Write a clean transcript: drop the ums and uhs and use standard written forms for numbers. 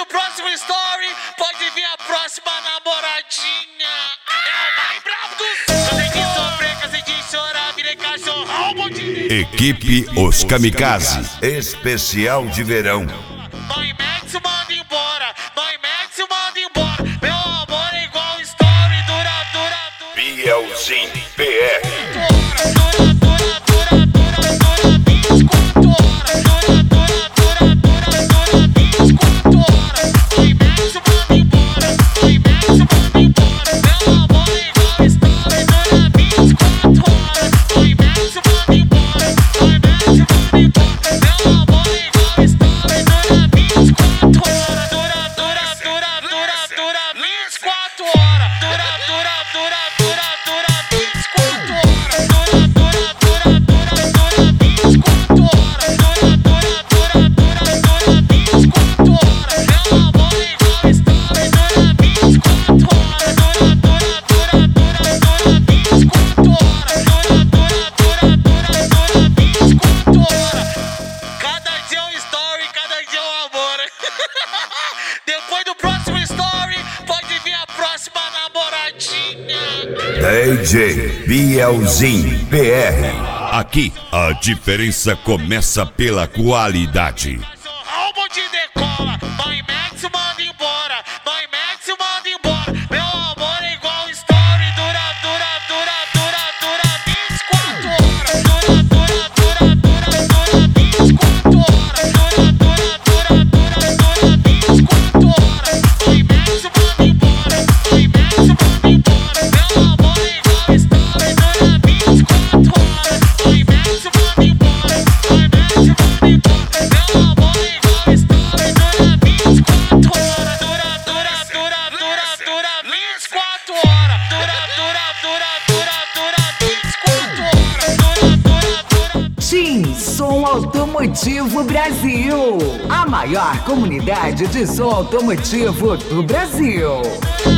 próximo story, pode vir a próxima namoradinha. É o mais brabo do sul. Cansei de sofrer, cansei de chorar, virei cachorrão, Equipe Os Kamikaze, especial de verão. Mãe Max manda embora, Mãe Max manda embora. Meu amor é igual story, dura. Bielzinho PR. Depois do próximo story, pode vir a próxima namoradinha. DJ Bielzinho PR. Aqui a diferença começa pela qualidade. Cachorrão de decola, Mãe Max manda embora, Mãe Max manda embora. Meu amor é igual story, dura 24 horas. Som Automotivo Brasil, a maior comunidade de som automotivo do Brasil.